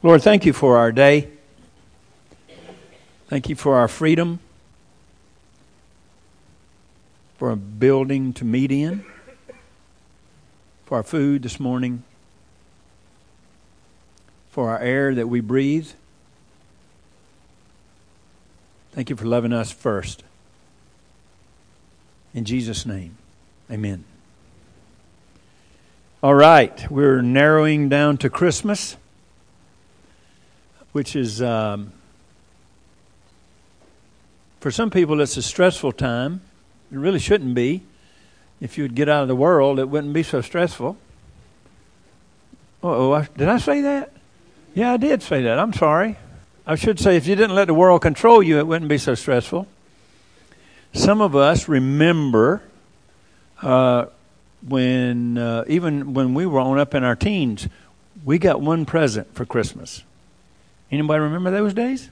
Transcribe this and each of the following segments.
Lord, thank you for our day. Thank you for our freedom, for a building to meet in, for our food this morning, for our air that we breathe. Thank you for loving us first. In Jesus' name, amen. All right, we're narrowing down to Christmas, which is, for some people, it's a stressful time. It really shouldn't be. If you would get out of the world, it wouldn't be so stressful. Did I say that? Yeah, I did say that. I'm sorry. I should say if you didn't let the world control you, it wouldn't be so stressful. Some of us remember even when we were up in our teens, we got one present for Christmas. Anybody remember those days?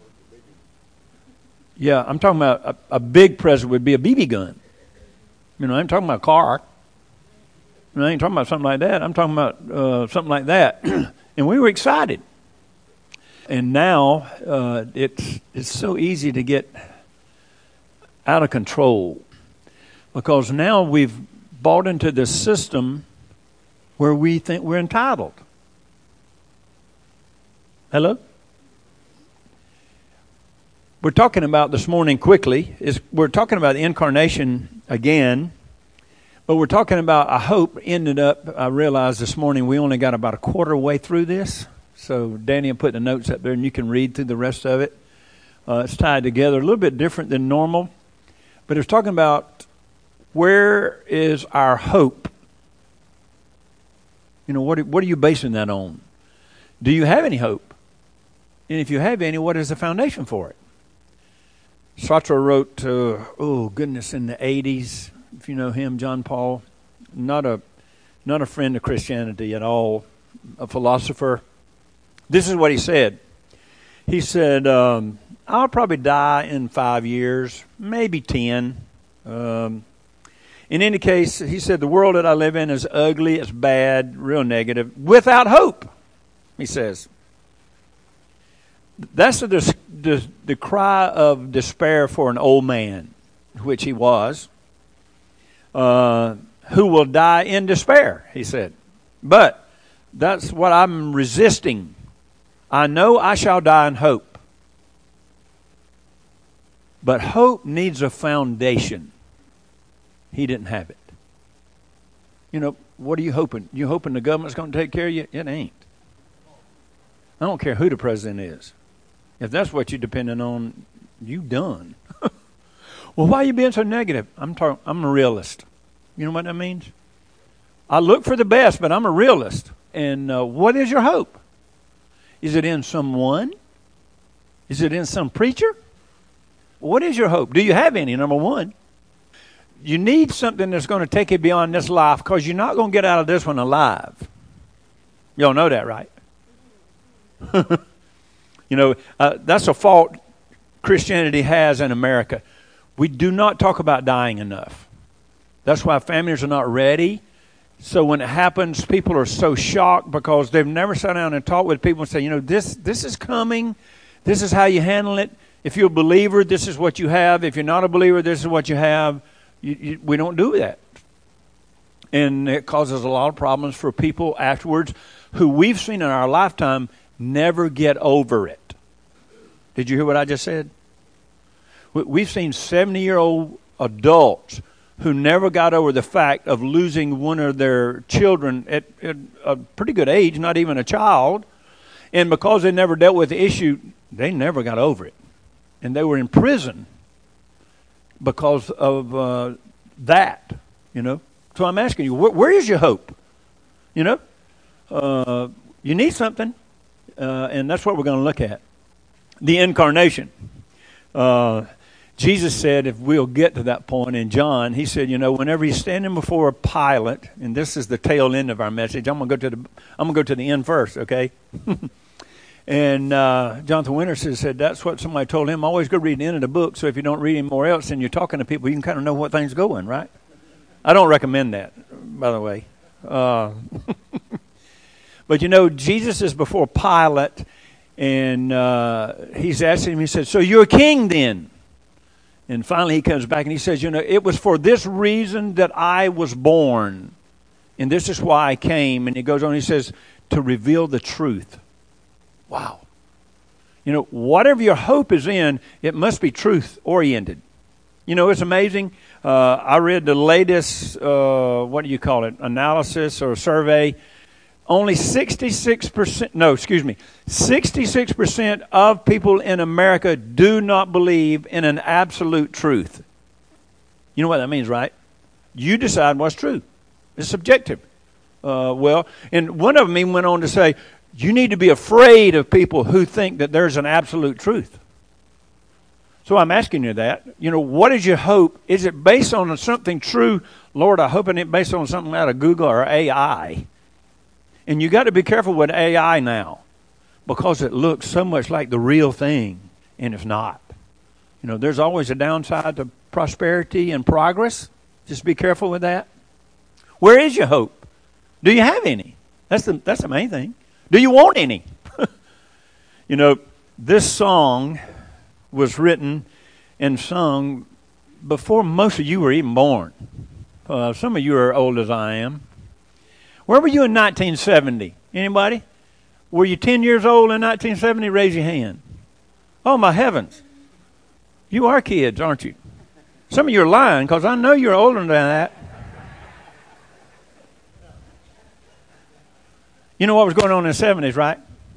Yeah, I'm talking about a big present would be a BB gun. You know, I ain't talking about a car. I ain't talking about something like that. I'm talking about something like that. And we were excited. And now it's so easy to get out of control because now we've bought into this system where we think we're entitled. Hello? We're talking about this morning quickly, we're talking about the incarnation again, but we're talking about a hope. I realized this morning we only got about a quarter way through this. So Danny will put the notes up there and you can read through the rest of it. It's tied together a little bit different than normal, but it's talking about where is our hope? You know, what are you basing that on? Do you have any hope? And if you have any, what is the foundation for it? Sartre wrote, in the 80s, if you know him, John Paul, not a friend of Christianity at all, a philosopher. This is what he said. He said, I'll probably die in 5 years, maybe 10. In any case, he said, the world that I live in is ugly, it's bad, real negative, without hope, he says. That's the cry of despair for an old man, which he was, who will die in despair, he said. But that's what I'm resisting. I know I shall die in hope. But hope needs a foundation. He didn't have it. You know, what are you hoping? You hoping the government's going to take care of you? It ain't. I don't care who the president is. If that's what you're depending on, you done. Well, why are you being so negative? I'm a realist. You know what that means? I look for the best, but I'm a realist. And what is your hope? Is it in someone? Is it in some preacher? What is your hope? Do you have any, number one? You need something that's going to take you beyond this life because you're not going to get out of this one alive. Y'all know that, right? You know, that's a fault Christianity has in America. We do not talk about dying enough. That's why families are not ready. So when it happens, people are so shocked because they've never sat down and talked with people and say, you know, this is coming. This is how you handle it. If you're a believer, this is what you have. If you're not a believer, this is what you have. We don't do that. And it causes a lot of problems for people afterwards who we've seen in our lifetime never get over it. Did you hear what I just said? We've seen 70-year-old adults who never got over the fact of losing one of their children at a pretty good age, not even a child. And because they never dealt with the issue, they never got over it. And they were in prison because of that, you know. So I'm asking you, where is your hope? You know, you need something, and that's what we're going to look at. The incarnation. Jesus said, if we'll get to that point in John, he said, you know, whenever he's standing before a Pilate, and this is the tail end of our message. I'm going to go to the end first, okay? And Jonathan Winters said that's what somebody told him. Always go read the end of the book, so if you don't read anymore else and you're talking to people, you can kind of know what things going, right? I don't recommend that, by the way. But But you know, Jesus is before Pilate, and he's asking him, he said, so you're a king then? And finally he comes back and he says, you know, it was for this reason that I was born. And this is why I came. And he goes on, he says, to reveal the truth. Wow. You know, whatever your hope is in, it must be truth-oriented. You know, it's amazing. I read the latest, analysis or survey. Only 66% of people in America do not believe in an absolute truth. You know what that means, right? You decide what's true. It's subjective. And one of them even went on to say, you need to be afraid of people who think that there's an absolute truth. So I'm asking you that. You know, what is your hope? Is it based on something true? Lord, I hope it's based on something out of Google or AI. And you got to be careful with AI now, because it looks so much like the real thing, and it's not. You know, there's always a downside to prosperity and progress. Just be careful with that. Where is your hope? Do you have any? That's the main thing. Do you want any? You know, this song was written and sung before most of you were even born. Some of you are old as I am. Where were you in 1970? Anybody? Were you 10 years old in 1970? Raise your hand. Oh, my heavens. You are kids, aren't you? Some of you are lying, because I know you're older than that. You know what was going on in the 70s, right?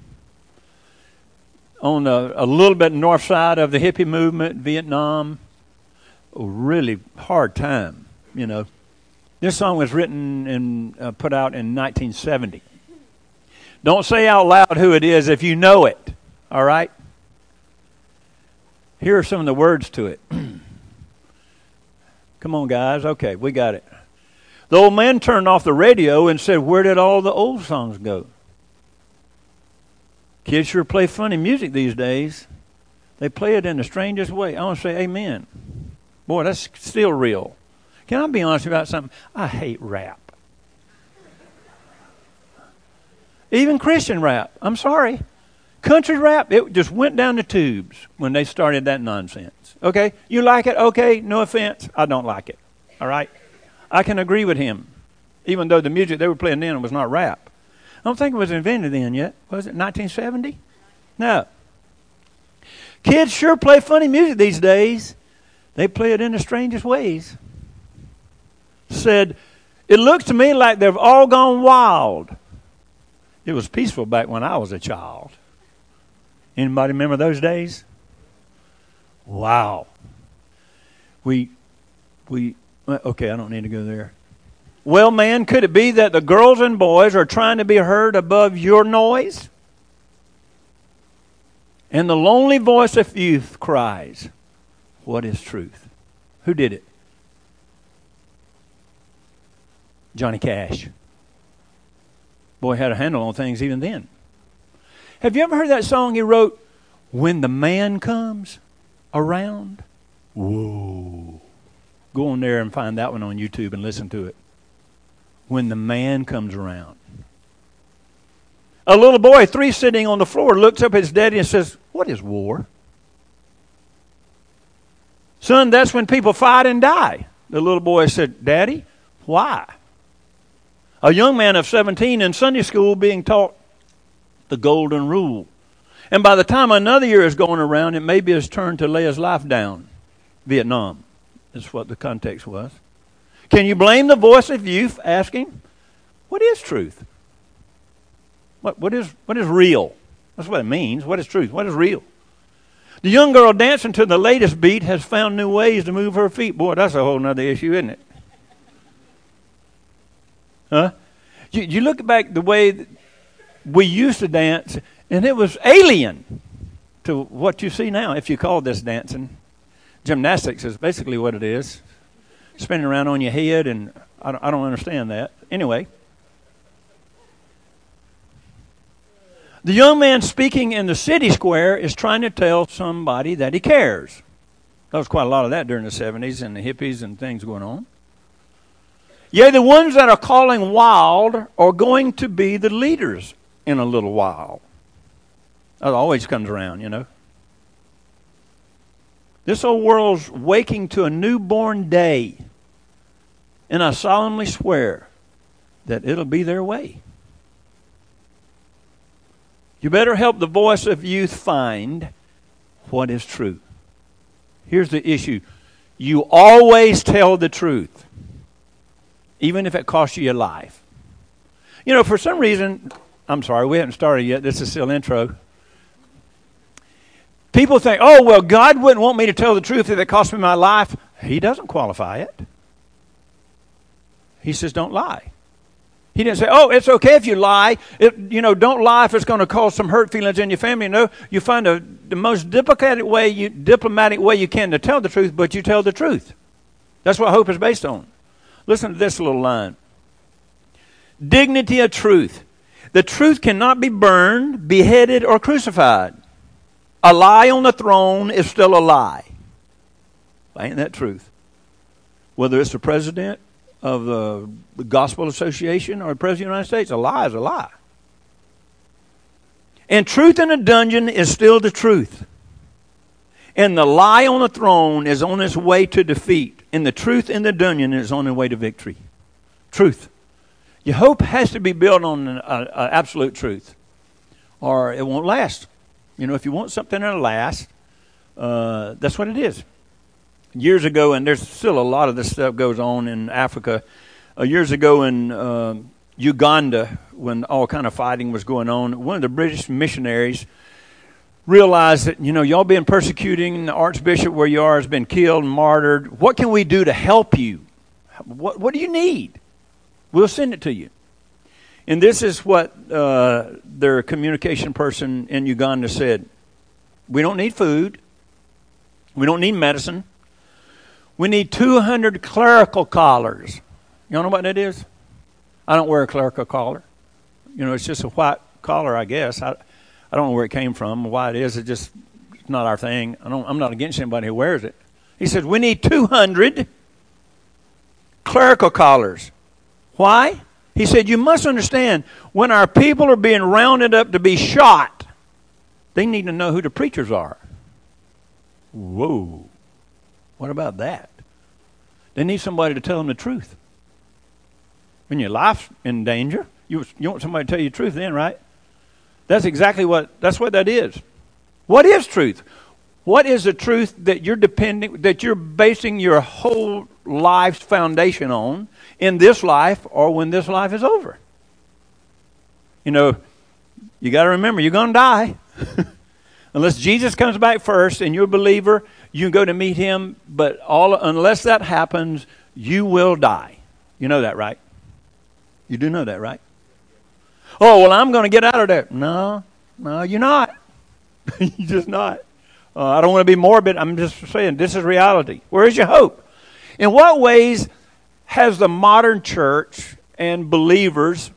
On a little bit north side of the hippie movement, Vietnam, a really hard time, you know. This song was written and put out in 1970. Don't say out loud who it is if you know it, all right? Here are some of the words to it. Come on, guys. Okay, we got it. The old man turned off the radio and said, where did all the old songs go? Kids sure play funny music these days. They play it in the strangest way. I want to say amen. Boy, that's still real. Can I be honest about something? I hate rap. Even Christian rap. I'm sorry. Country rap, it just went down the tubes when they started that nonsense. Okay? You like it? Okay, no offense. I don't like it. All right? I can agree with him, even though the music they were playing then was not rap. I don't think it was invented then yet. Was it 1970? No. Kids sure play funny music these days. They play it in the strangest ways. Said, it looks to me like they've all gone wild. It was peaceful back when I was a child. Anybody remember those days? Wow. Okay, I don't need to go there. Well, man, could it be that the girls and boys are trying to be heard above your noise? And the lonely voice of youth cries, what is truth? Who did it? Johnny Cash. Boy, had a handle on things even then. Have you ever heard that song he wrote, When the Man Comes Around? Whoa. Go on there and find that one on YouTube and listen to it. When the man comes around. A little boy, 3, sitting on the floor, looks up at his daddy and says, what is war? Son, that's when people fight and die. The little boy said, Daddy, why? A young man of 17 in Sunday school being taught the golden rule. And by the time another year is going around, it may be his turn to lay his life down. Vietnam is what the context was. Can you blame the voice of youth asking, what is truth? What is real? That's what it means. What is truth? What is real? The young girl dancing to the latest beat has found new ways to move her feet. Boy, that's a whole nother issue, isn't it? Huh? You look back the way we used to dance, and it was alien to what you see now, if you call this dancing. Gymnastics is basically what it is. Spinning around on your head, and I don't understand that. Anyway. The young man speaking in the city square is trying to tell somebody that he cares. There was quite a lot of that during the 70s and the hippies and things going on. Yea, the ones that are calling wild are going to be the leaders in a little while. That always comes around, you know. This old world's waking to a newborn day, and I solemnly swear that it'll be their way. You better help the voice of youth find what is true. Here's the issue. You always tell the truth, even if it costs you your life. You know, for some reason, I'm sorry, we haven't started yet. This is still intro. People think, oh, well, God wouldn't want me to tell the truth if it cost me my life. He doesn't qualify it. He says, don't lie. He didn't say, oh, it's okay if you lie. Don't lie if it's going to cause some hurt feelings in your family. No, you find the most diplomatic way you can to tell the truth, but you tell the truth. That's what hope is based on. Listen to this little line. Dignity of truth. The truth cannot be burned, beheaded, or crucified. A lie on the throne is still a lie. Ain't that truth? Whether it's the president of the Gospel Association or the President of the United States, a lie is a lie. And truth in a dungeon is still the truth. And the lie on the throne is on its way to defeat. And the truth in the dungeon is on its way to victory. Truth. Your hope has to be built on an absolute truth, or it won't last. You know, if you want something that'll last, that's what it is. Years ago, and there's still a lot of this stuff goes on in Africa. Years ago in Uganda, when all kind of fighting was going on, one of the British missionaries realized that, y'all been persecuting the archbishop where you are has been killed and martyred. What can we do to help you? What do you need? We'll send it to you. And this is what their communication person in Uganda said. We don't need food. We don't need medicine. We need 200 clerical collars. You know what that is? I don't wear a clerical collar. It's just a white collar, I guess. I don't know where it came from, why it is. It's not our thing. I'm not against anybody who wears it. He said, we need 200 clerical collars. Why? He said, you must understand, when our people are being rounded up to be shot, they need to know who the preachers are. Whoa. What about that? They need somebody to tell them the truth. When your life's in danger, you want somebody to tell you the truth then, right? That's what that is. What is truth? What is the truth that you're basing your whole life's foundation on in this life or when this life is over? You got to remember, you're going to die. Unless Jesus comes back first and you're a believer, you can go to meet him, but unless that happens, you will die. You know that, right? You do know that, right? Oh, well, I'm going to get out of there. No, you're not. You're just not. I don't want to be morbid. I'm just saying this is reality. Where is your hope? In what ways has the modern church and believers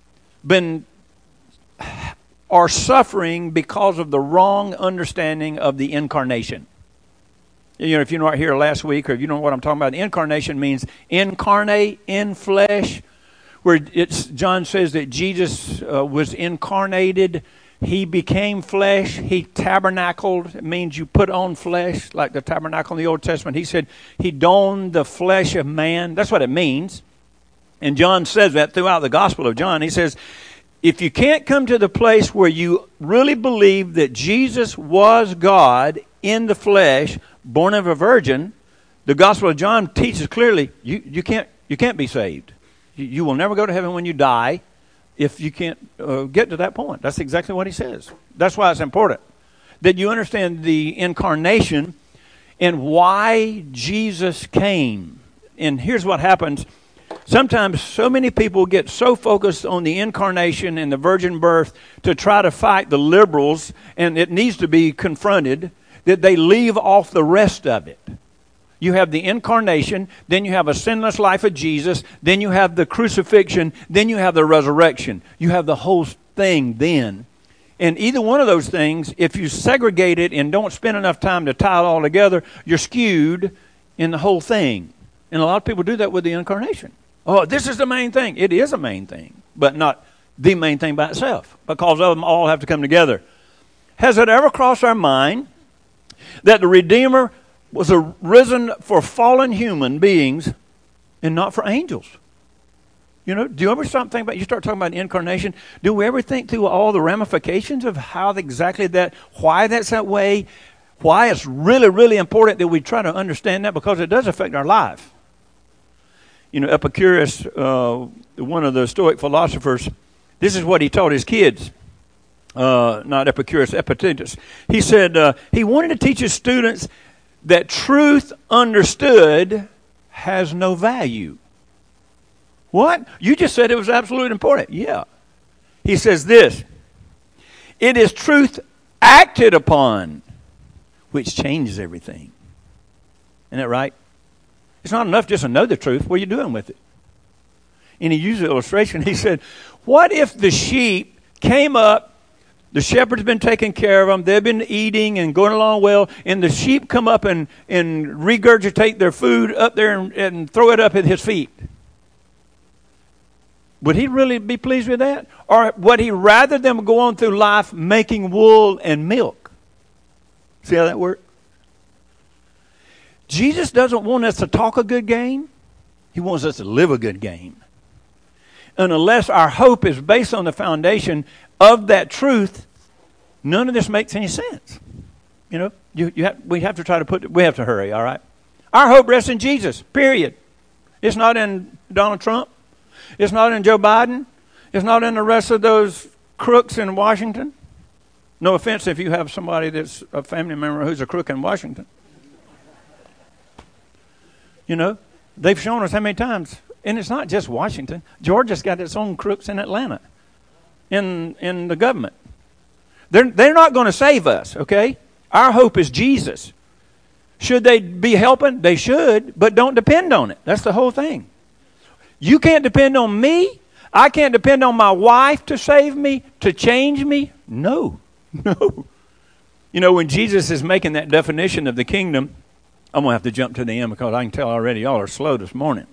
are suffering because of the wrong understanding of the incarnation? If you weren't here last week, or if you know what I'm talking about, the incarnation means incarnate, in flesh, where John says that Jesus was incarnated. He became flesh. He tabernacled. It means you put on flesh, like the tabernacle in the Old Testament. He said he donned the flesh of man. That's what it means. And John says that throughout the Gospel of John. He says, if you can't come to the place where you really believe that Jesus was God in the flesh, born of a virgin, the Gospel of John teaches clearly you can't be saved. You will never go to heaven when you die if you can't get to that point. That's exactly what he says. That's why it's important that you understand the incarnation and why Jesus came. And here's what happens. Sometimes so many people get so focused on the incarnation and the virgin birth to try to fight the liberals, and it needs to be confronted, that they leave off the rest of it. You have the incarnation, then you have a sinless life of Jesus, then you have the crucifixion, then you have the resurrection. You have the whole thing then. And either one of those things, if you segregate it and don't spend enough time to tie it all together, you're skewed in the whole thing. And a lot of people do that with the incarnation. Oh, this is the main thing. It is a main thing, but not the main thing by itself, because of them all have to come together. Has it ever crossed our mind that the Redeemer was arisen for fallen human beings and not for angels? You know, do you ever start thinking about, you start talking about incarnation, do we ever think through all the ramifications of how exactly that, why that's that way, why it's really, really important that we try to understand that, because it does affect our life. You know, Epicurus, one of the Stoic philosophers, this is what he taught his kids. Not Epicurus, Epictetus. He said he wanted to teach his students that truth understood has no value. What? You just said it was absolutely important. Yeah. He says this, it is truth acted upon which changes everything. Isn't that right? It's not enough just to know the truth. What are you doing with it? And he used an illustration. He said, what if the sheep came up, the shepherd's been taking care of them, they've been eating and going along well, and the sheep come up and regurgitate their food up there and throw it up at his feet? Would he really be pleased with that? Or would he rather them go on through life making wool and milk? See how that works? Jesus doesn't want us to talk a good game. He wants us to live a good game. And unless our hope is based on the foundation of that truth, none of this makes any sense. You know, we have to try to we have to hurry, all right? Our hope rests in Jesus, period. It's not in Donald Trump. It's not in Joe Biden. It's not in the rest of those crooks in Washington. No offense if you have somebody that's a family member who's a crook in Washington. You know, they've shown us how many times. And it's not just Washington. Georgia's got its own crooks in Atlanta, in the government. They're not going to save us, okay? Our hope is Jesus. Should they be helping? They should, but don't depend on it. That's the whole thing. You can't depend on me. I can't depend on my wife to save me, to change me. No. You know, when Jesus is making that definition of the kingdom, I'm going to have to jump to the end because I can tell already y'all are slow this morning.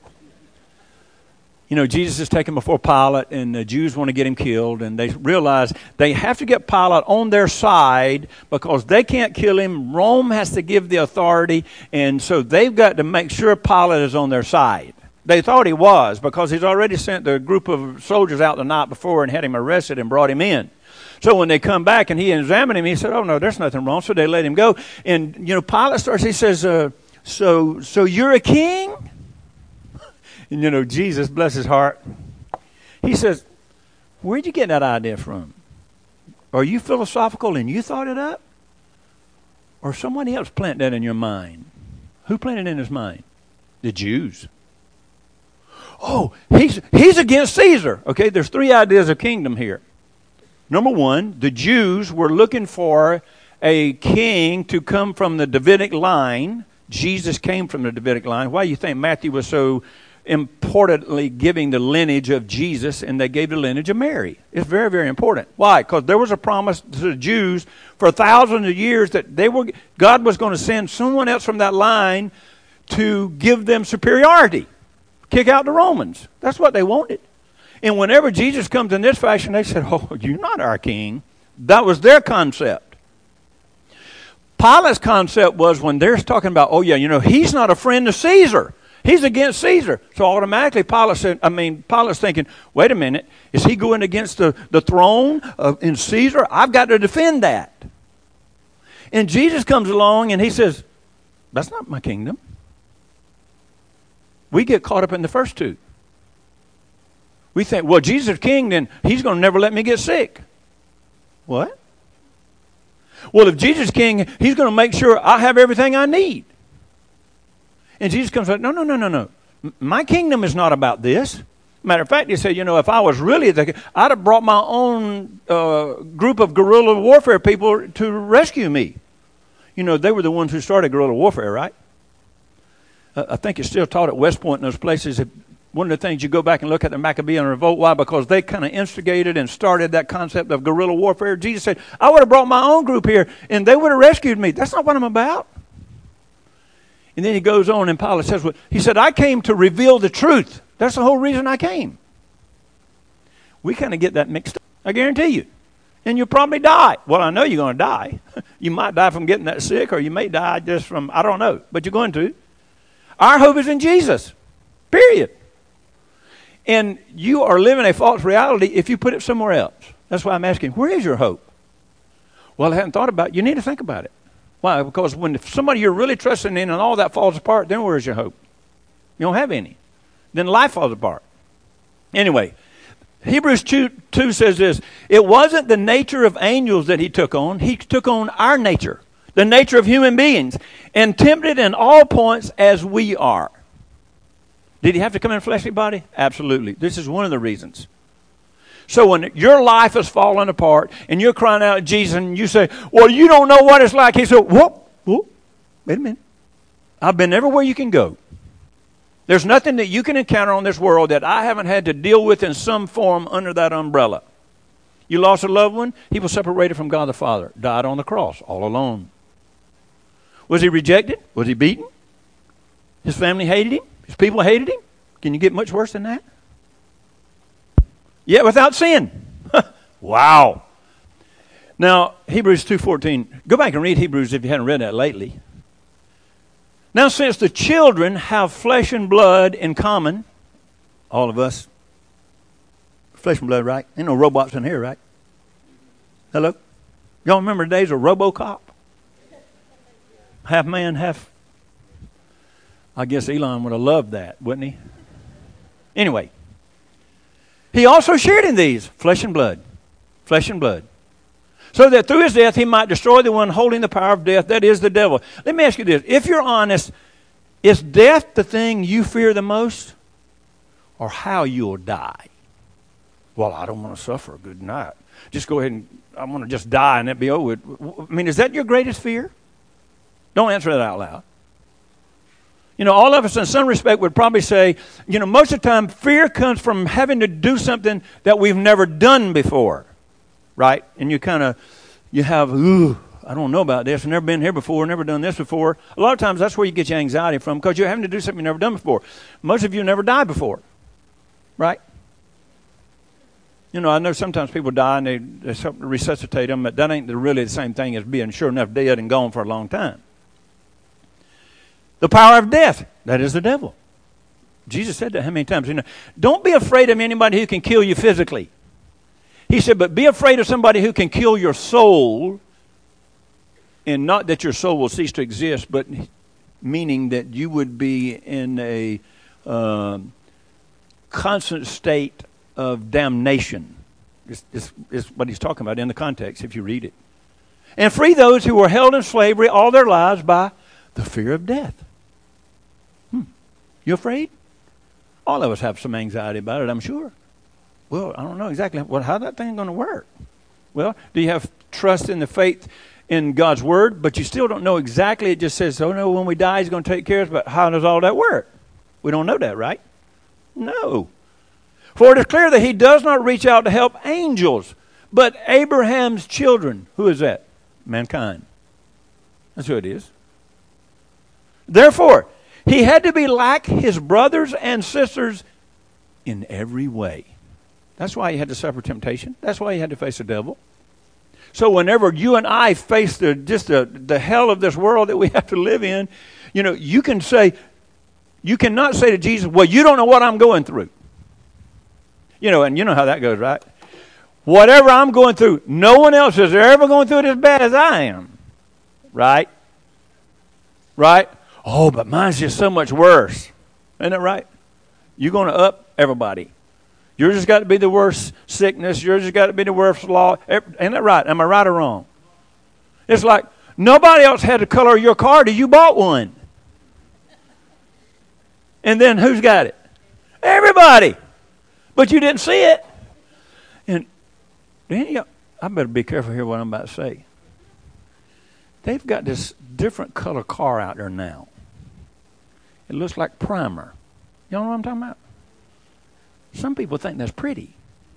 You know, Jesus is taken before Pilate, and the Jews want to get him killed, and they realize they have to get Pilate on their side because they can't kill him. Rome has to give the authority, and so they've got to make sure Pilate is on their side. They thought he was because he's already sent a group of soldiers out the night before and had him arrested and brought him in. So when they come back and he examined him, he said, oh, no, there's nothing wrong. So they let him go. And, you know, Pilate starts, he says, so you're a king? And, you know, Jesus, bless his heart, he says, where'd you get that idea from? Are you philosophical and you thought it up? Or somebody else planted that in your mind? Who planted it in his mind? The Jews. Oh, he's against Caesar. Okay, there's three ideas of kingdom here. Number one, the Jews were looking for a king to come from the Davidic line. Jesus came from the Davidic line. Why do you think Matthew was so importantly giving the lineage of Jesus, and they gave the lineage of Mary? It's very, very important. Why? Because there was a promise to the Jews for thousands of years that God was going to send someone else from that line to give them superiority. Kick out the Romans. That's what they wanted. And whenever Jesus comes in this fashion, they said, oh, you're not our king. That was their concept. Pilate's concept was when they're talking about, oh, yeah, you know, he's not a friend of Caesar. He's against Caesar. So automatically Pilate's thinking, wait a minute, is he going against the throne in Caesar? I've got to defend that. And Jesus comes along and he says, that's not my kingdom. We get caught up in the first two. We think, well, Jesus is king, then he's going to never let me get sick. What? Well, if Jesus is king, he's going to make sure I have everything I need. And Jesus comes like, no. My kingdom is not about this. Matter of fact, he said, you know, if I was really I'd have brought my own group of guerrilla warfare people to rescue me. You know, they were the ones who started guerrilla warfare, right? I think it's still taught at West Point and those places. One of the things you go back and look at the Maccabean revolt, why? Because they kind of instigated and started that concept of guerrilla warfare. Jesus said, I would have brought my own group here and they would have rescued me. That's not what I'm about. And then he goes on and Pilate says, he said, I came to reveal the truth. That's the whole reason I came. We kind of get that mixed up. I guarantee you. And you'll probably die. Well, I know you're going to die. You might die from getting that sick, or you may die just from, I don't know, but you're going to. Our hope is in Jesus, period. And you are living a false reality if you put it somewhere else. That's why I'm asking, where is your hope? Well, I hadn't thought about it. You need to think about it. Why? Because when somebody you're really trusting in and all that falls apart, then where's your hope? You don't have any. Then life falls apart. Anyway, Hebrews 2 says this. It wasn't the nature of angels that he took on. He took on our nature, the nature of human beings, and tempted in all points as we are. Did he have to come in a fleshly body? Absolutely. This is one of the reasons. So when your life is falling apart and you're crying out at Jesus and you say, well, you don't know what it's like. He said, whoa, wait a minute. I've been everywhere you can go. There's nothing that you can encounter on this world that I haven't had to deal with in some form under that umbrella. You lost a loved one, he was separated from God the Father, died on the cross, all alone. Was he rejected? Was he beaten? His family hated him? His people hated him? Can you get much worse than that? Yet without sin. Wow. Now, Hebrews 2:14. Go back and read Hebrews if you haven't read that lately. Now, since the children have flesh and blood in common, all of us, flesh and blood, right? Ain't no robots in here, right? Hello? Y'all remember the days of RoboCop? Half man, half... I guess Elon would have loved that, wouldn't he? Anyway, he also shared in these, flesh and blood, so that through his death he might destroy the one holding the power of death, that is the devil. Let me ask you this. If you're honest, is death the thing you fear the most, or how you'll die? Well, I don't want to suffer. Good night. Just go ahead and I want to just die and it be over with. I mean, is that your greatest fear? Don't answer that out loud. You know, all of us in some respect would probably say, you know, most of the time fear comes from having to do something that we've never done before, right? And you have, I don't know about this. I've never been here before, never done this before. A lot of times that's where you get your anxiety from, because you're having to do something you've never done before. Most of you never died before, right? You know, I know sometimes people die and they resuscitate them, but that ain't really the same thing as being sure enough dead and gone for a long time. The power of death, that is the devil. Jesus said that how many times? You know, don't be afraid of anybody who can kill you physically. He said, but be afraid of somebody who can kill your soul, and not that your soul will cease to exist, but meaning that you would be in a constant state of damnation. This is what he's talking about in the context, if you read it. And free those who were held in slavery all their lives by the fear of death. You afraid? All of us have some anxiety about it, I'm sure. Well, I don't know exactly how's that thing going to work? Well, do you have trust in the faith in God's word, but you still don't know exactly? It just says, oh no, when we die, he's going to take care of us. But how does all that work? We don't know that, right? No. For it is clear that he does not reach out to help angels, but Abraham's children. Who is that? Mankind. That's who it is. Therefore, he had to be like his brothers and sisters in every way. That's why he had to suffer temptation. That's why he had to face the devil. So whenever you and I face the hell of this world that we have to live in, you know, you cannot say to Jesus, well, you don't know what I'm going through. You know, and you know how that goes, right? Whatever I'm going through, no one else is ever going through it as bad as I am. Right? Right? Oh, but mine's just so much worse. Isn't that right? You're going to up everybody. Yours has got to be the worst sickness. Yours has got to be the worst law. Ain't that right? Am I right or wrong? It's like nobody else had to color your car till you bought one. And then who's got it? Everybody. But you didn't see it. And I better be careful here what I'm about to say. They've got this different color car out there now. It looks like primer. You know what I'm talking about? Some people think that's pretty.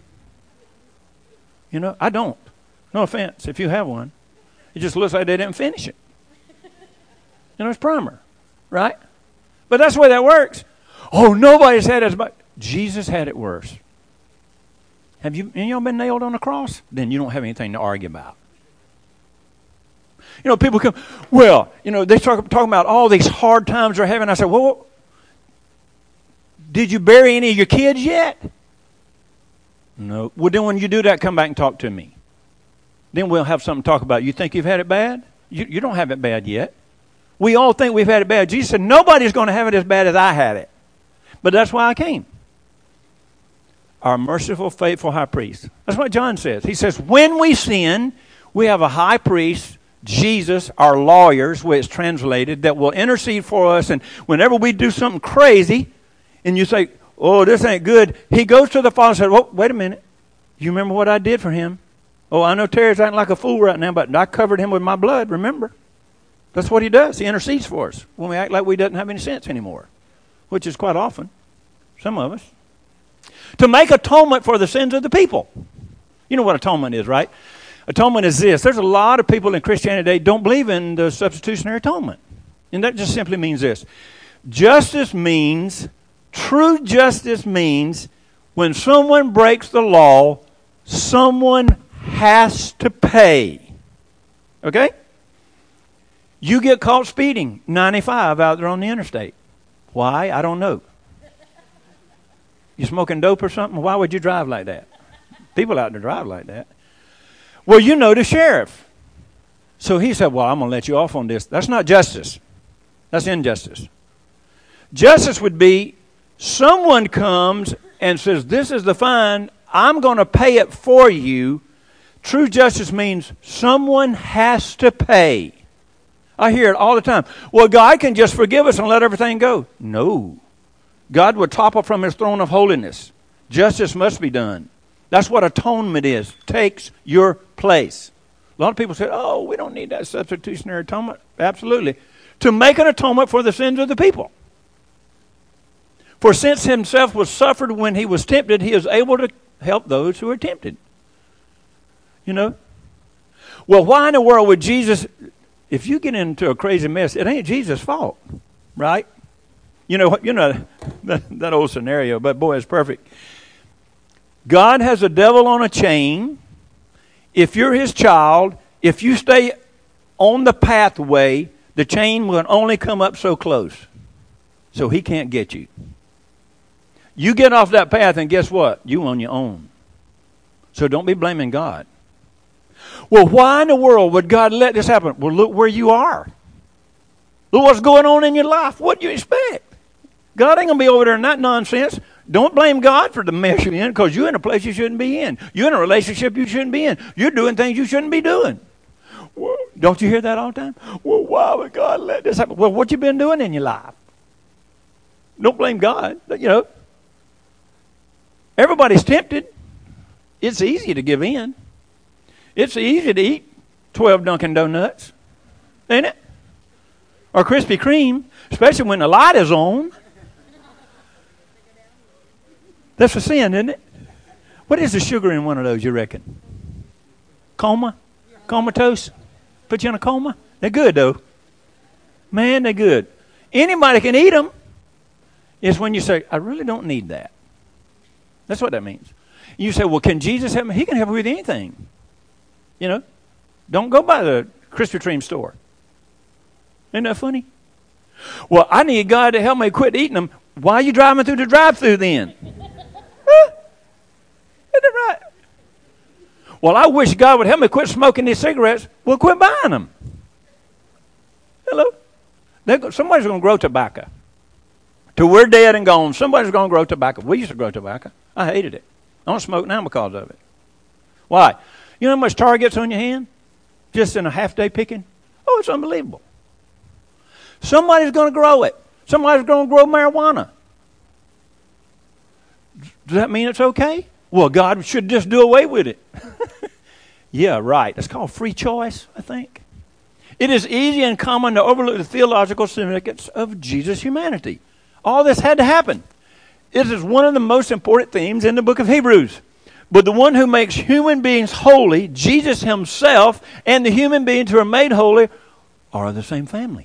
You know, I don't. No offense if you have one. It just looks like they didn't finish it. You know, it's primer, right? But that's the way that works. Oh, nobody's had it as much. Jesus had it worse. Have you any of y'all been nailed on a cross? Then you don't have anything to argue about. You know, people come, well, you know, they start talking about all these hard times they're having. I said, well, did you bury any of your kids yet? No. Well, then when you do that, come back and talk to me. Then we'll have something to talk about. You think you've had it bad? You don't have it bad yet. We all think we've had it bad. Jesus said, nobody's going to have it as bad as I had it. But that's why I came. Our merciful, faithful high priest. That's what John says. He says, when we sin, we have a high priest, Jesus, our lawyers, where it's translated, that will intercede for us. And whenever we do something crazy, and you say, oh, this ain't good, he goes to the Father and says, oh, wait a minute. You remember what I did for him? Oh, I know Terry's acting like a fool right now, but I covered him with my blood, remember? That's what he does. He intercedes for us when we act like we doesn't have any sense anymore, which is quite often, some of us. To make atonement for the sins of the people. You know what atonement is, right? Atonement is this. There's a lot of people in Christianity today don't believe in the substitutionary atonement. And that just simply means this. True justice means when someone breaks the law, someone has to pay. Okay? You get caught speeding 95 out there on the interstate. Why? I don't know. You smoking dope or something? Why would you drive like that? People out there drive like that. Well, you know the sheriff. So he said, well, I'm going to let you off on this. That's not justice. That's injustice. Justice would be someone comes and says, this is the fine. I'm going to pay it for you. True justice means someone has to pay. I hear it all the time. Well, God can just forgive us and let everything go. No. God would topple from his throne of holiness. Justice must be done. That's what atonement is. Takes your place. A lot of people say, oh, we don't need that substitutionary atonement. Absolutely. To make an atonement for the sins of the people. For since himself was suffered when he was tempted, he is able to help those who are tempted. You know? Well, why in the world would Jesus, if you get into a crazy mess, it ain't Jesus' fault, right? You know that old scenario, but boy, it's perfect. God has a devil on a chain. If you're his child, if you stay on the pathway, the chain will only come up so close. So he can't get you. You get off that path and guess what? You on your own. So don't be blaming God. Well, why in the world would God let this happen? Well, look where you are. Look what's going on in your life. What do you expect? God ain't going to be over there in that nonsense. Don't blame God for the mess you're in because you're in a place you shouldn't be in. You're in a relationship you shouldn't be in. You're doing things you shouldn't be doing. Well, don't you hear that all the time? Well, why would God let this happen? Well, what you been doing in your life? Don't blame God. You know, everybody's tempted. It's easy to give in. It's easy to eat 12 Dunkin' Donuts, ain't it? Or Krispy Kreme, especially when the light is on. That's a sin, isn't it? What is the sugar in one of those, you reckon? Coma? Comatose? Put you in a coma? They're good, though. Man, they're good. Anybody can eat them. It's when you say, I really don't need that. That's what that means. You say, well, can Jesus help me? He can help me with anything. You know? Don't go by the Krispy Kreme store. Isn't that funny? Well, I need God to help me quit eating them. Why are you driving through the drive-thru then? Huh? Isn't that right? Well, I wish God would help me quit smoking these cigarettes. Well, quit buying them. Hello? Somebody's going to grow tobacco. Till we're dead and gone, somebody's going to grow tobacco. We used to grow tobacco. I hated it. I don't smoke now because of it. Why? You know how much tar gets on your hand? Just in a half-day picking? Oh, it's unbelievable. Somebody's going to grow it. Somebody's going to grow marijuana. Does that mean it's okay? Well, God should just do away with it. Yeah, right. It's called free choice, I think. It is easy and common to overlook the theological significance of Jesus' humanity. All this had to happen. It is one of the most important themes in the book of Hebrews. But the one who makes human beings holy, Jesus himself, and the human beings who are made holy are the same family.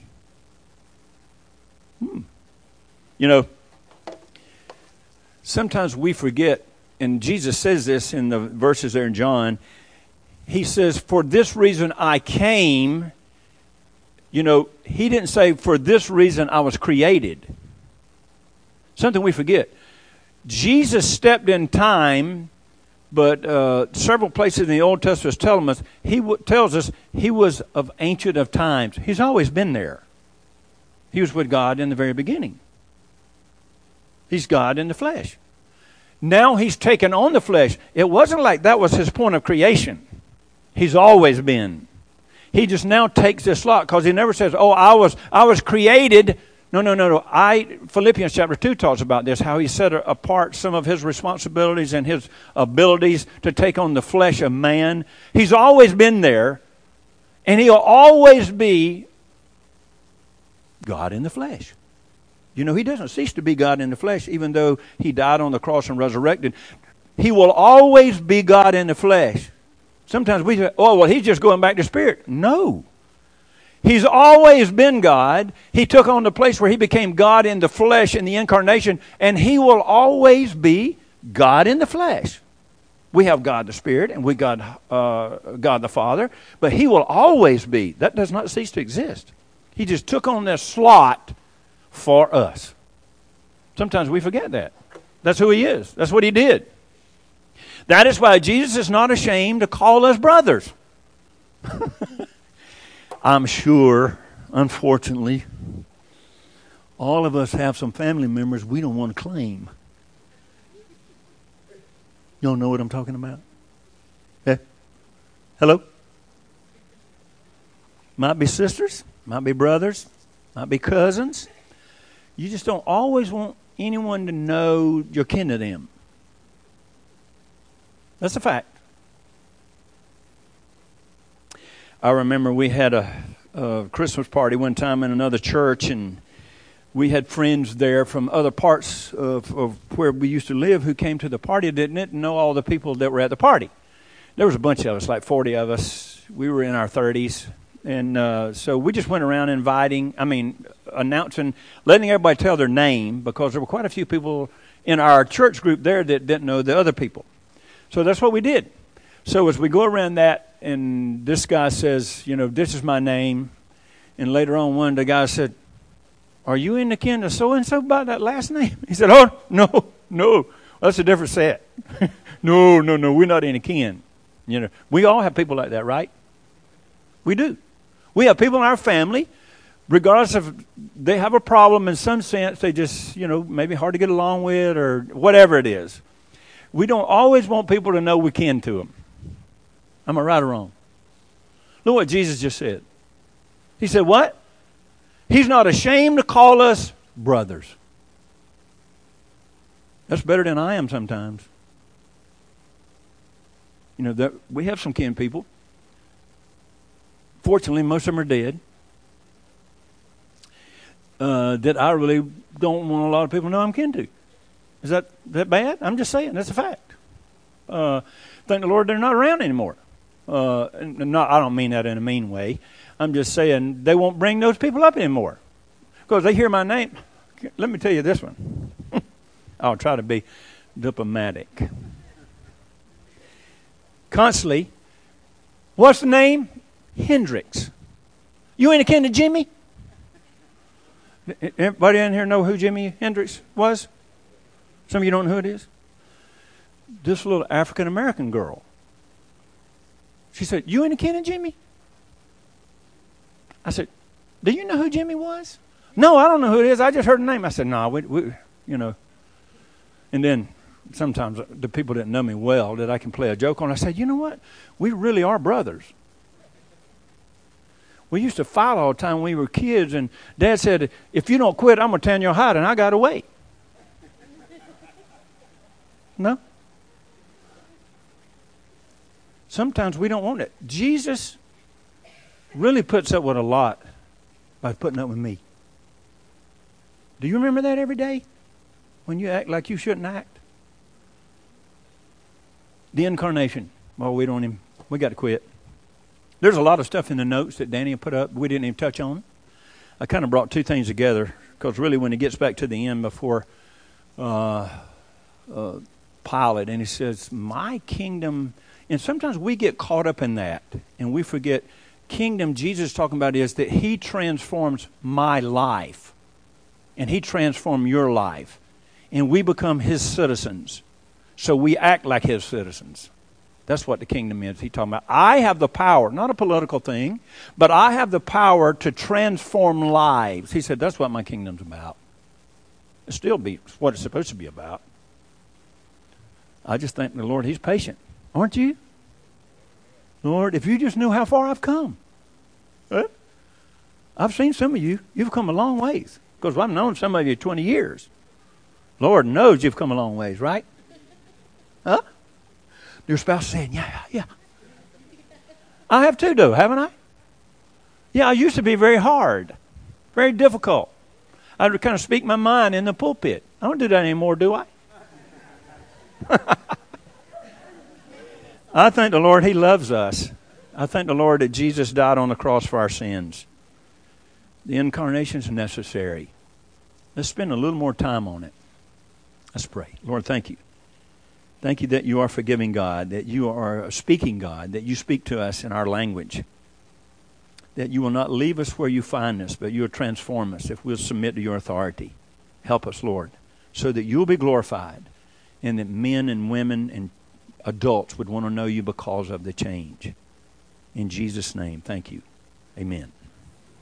You know, sometimes we forget and Jesus says this in the verses there in John, he says, for this reason I came. You know, he didn't say, for this reason I was created. Something we forget. Jesus stepped in time, but several places in the Old Testament telling us, tells us he was of ancient of times. He's always been there. He was with God in the very beginning. He's God in the flesh. Now he's taken on the flesh. It wasn't like that was his point of creation. He's always been. He just now takes this lot because he never says, oh, I was created. No. Philippians chapter 2 talks about this, how he set apart some of his responsibilities and his abilities to take on the flesh of man. He's always been there, and he'll always be God in the flesh. You know, he doesn't cease to be God in the flesh, even though he died on the cross and resurrected. He will always be God in the flesh. Sometimes we say, oh, well, he's just going back to spirit. No. He's always been God. He took on the place where he became God in the flesh in the incarnation, and he will always be God in the flesh. We have God the Spirit, and we God the Father, but he will always be. That does not cease to exist. He just took on this slot for us. Sometimes we forget that. That's who he is. That's what he did. That is why Jesus is not ashamed to call us brothers. I'm sure, unfortunately, all of us have some family members we don't want to claim. You don't know what I'm talking about? Yeah? Hello? Might be sisters, might be brothers, might be cousins. You just don't always want anyone to know you're kin to them. That's a fact. I remember we had a Christmas party one time in another church, and we had friends there from other parts of where we used to live who came to the party didn't know all the people that were at the party. There was a bunch of us, like 40 of us. We were in our 30s. And so we just went around announcing, letting everybody tell their name, because there were quite a few people in our church group there that didn't know the other people. So that's what we did. So as we go around that, and this guy says, you know, this is my name. And later on, one of the guys said, are you in the kin to so-and-so by that last name? He said, oh, no, well, that's a different set. No, we're not in the kin. You know, we all have people like that, right? We do. We have people in our family, regardless of they have a problem in some sense, they just, you know, maybe hard to get along with or whatever it is. We don't always want people to know we kin to them. Am I right or wrong? Look what Jesus just said. He said what? He's not ashamed to call us brothers. That's better than I am sometimes. You know, we have some kin people. Fortunately, most of them are dead. That I really don't want a lot of people to know I'm kin to. Is that bad? I'm just saying. That's a fact. Thank the Lord they're not around anymore. I don't mean that in a mean way. I'm just saying they won't bring those people up anymore. Because they hear my name. Let me tell you this one. I'll try to be diplomatic. Constantly, what's the name? Hendrix. You ain't akin to Jimi? Everybody in here know who Jimi Hendrix was? Some of you don't know who it is? This little African-American girl. She said, you ain't akin to Jimi? I said, do you know who Jimi was? No, I don't know who it is. I just heard the name. I said, no, we you know. And then sometimes the people didn't know me well that I can play a joke on. I said, you know what? We really are brothers. We used to fight all the time when we were kids, and Dad said, if you don't quit, I'm going to tan your hide, and I got away. No? Sometimes we don't want it. Jesus really puts up with a lot by putting up with me. Do you remember that every day? When you act like you shouldn't act? The incarnation. Well, we got to quit. There's a lot of stuff in the notes that Danny put up we didn't even touch on. I kind of brought two things together because really when it gets back to the end before Pilate, and he says, my kingdom, and sometimes we get caught up in that, and we forget kingdom Jesus is talking about is that he transforms my life, and he transforms your life, and we become his citizens, so we act like his citizens. That's what the kingdom is. He's talking about, I have the power, not a political thing, but I have the power to transform lives. He said, that's what my kingdom's about. It still be what it's supposed to be about. I just thank the Lord, he's patient. Aren't you? Lord, if you just knew how far I've come. I've seen some of you. You've come a long ways. Because I've known some of you 20 years. Lord knows you've come a long ways, right? Huh? Your spouse saying, yeah. I have too, though, haven't I? Yeah, I used to be very hard, very difficult. I would kind of speak my mind in the pulpit. I don't do that anymore, do I? I thank the Lord he loves us. I thank the Lord that Jesus died on the cross for our sins. The incarnation is necessary. Let's spend a little more time on it. Let's pray. Lord, thank you. Thank you that you are forgiving God, that you are a speaking God, that you speak to us in our language, that you will not leave us where you find us, but you will transform us if we'll submit to your authority. Help us, Lord, so that you'll be glorified and that men and women and adults would want to know you because of the change. In Jesus' name, thank you. Amen.